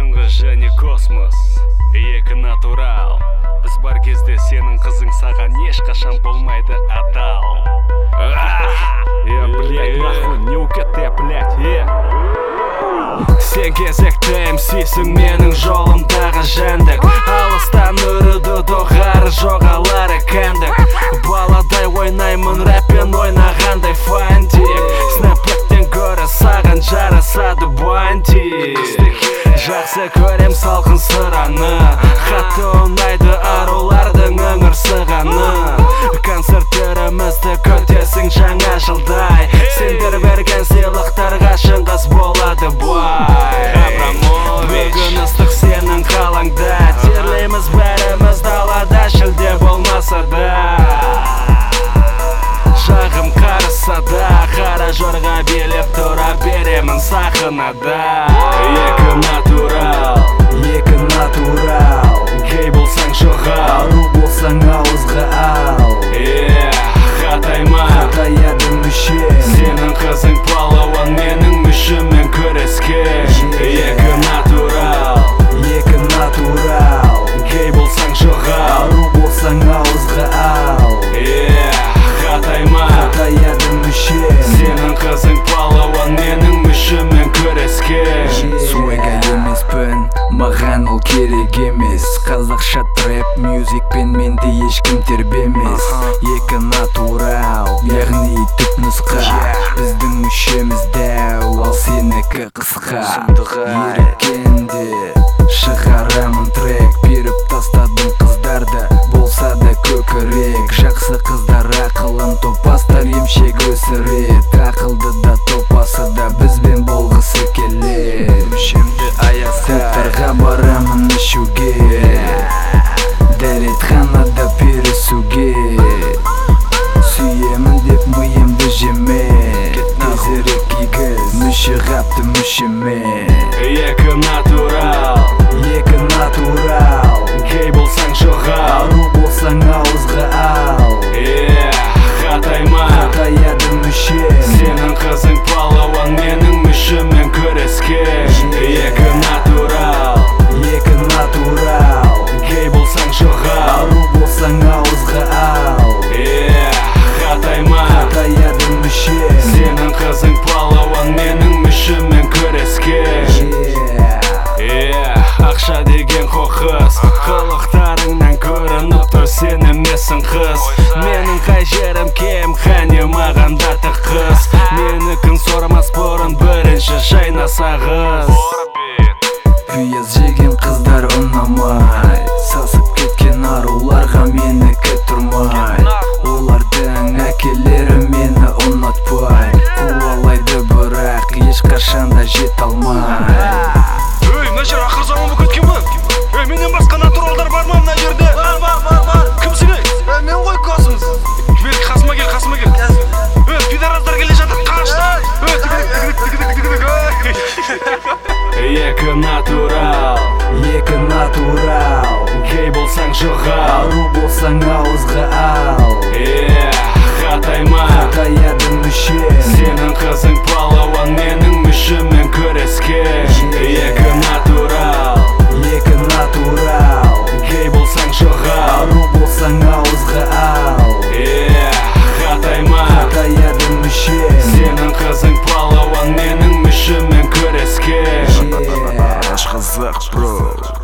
шыңғыс және космос, екі натурал. Біз бар кезде сенің қызың саған ешқашан болмайды адал. Блять, нахуй, не укетте, блять, Сен кезекті МС-сің менің жолымдағы жәндік. Алыстан үріді доғары жоғалары кәндік. Баладай ойнаймын рэппен ойнағандай фантик. Снэппэктен көрі саған жарасады бантик. Жақсы көрем салқын сыраны, қатты ұнайды арулардың өңір сығаны. Концерттерімізді көтесің жаңа жылдай, сендер берген сыйлықтарға шыңғыс болады бай. Бүгін ыстық сенің қалаңда, терлейміз бәріміз далада, шілде болмаса да. Жағым қарыса да, қара жорға билеп тұра беремін сахнада. Екі натурал, гей болсаң жоғал, ару болсаң ауызға ал. Қатайма, қатаяды мүше, сенің қызың палауан, менің мүшіммен күреске. Екі натурал, гей болсаң жоғал, ару болсаң ауызға ал. Қатайма, қатаяды мүше, сенің қызың палауан, менің мүшіммен күреске. Суэга емеспін, маған ол керек емес. Қазақша трэп мюзикпен менде ешкім тербемес. Екі натурал, яғни түп нұсқа. Біздің мүшеміз дәу, ал сенікі қысқа. Еріккенде шығарамын трек, беріп тастадым қыздарды, болса да көкірек. Жақсы қыздар ақылын топастар, емшек өсірет. Ақылды да топасы да бізбен болғысы келер. Мүшемді аяқтарға барамын ішуге, дәретханада пересуге. Сүйемін деп миымды жеме, тезірек кигіз мүші қапты мүшеме. Екі натурал, гей болсаң жоғал, ару болсаң ауызға ал. Қатайма, қатаяды мүше, сенің қызың палауан, менің мүшіммен күреске. Екі натурал, гей болсаң жоғал, ару болсаң ауызға ал. Қатайма, қатаяды мүше, сенің қызың палауан, менің мүшіммен күреске. Ақша деген қоқыс, қылықтарыңнан көрініп тұр, сен емессің қыз. Менің қай жерім кем, қане маған да тықыз. Менікін сормас бұрын бірінші жайнаса қыз. пияз жеген қыздар ұнамай, сасып кеткен аруларға менікі тұрмай. Олардың әкелері мені ұнатпай, қуалайды бірақ ешқашанда жет алмай. Мына жер ақыр заман болып кеткен ба? Менен басқа натуралдар бар ма мына жерде? Бар. Кімсің ей? Мен ғой космос. Қасыма кел. Пидораздар келе жатыр, қашты. Екі натурал, гей болсаң жоғал, ару болсаң ауызға ал. Қатайма, қатаяды мүше, сенің қызың палауан, менің мүшіммен күреске. Екі натурал, гей болсаң жоғал, ару болсаң ауызға ал. Қатайма, қатаяды мүше, сенің қызың палауан, менің мүшіммен күреске. Аш қазақ, бро.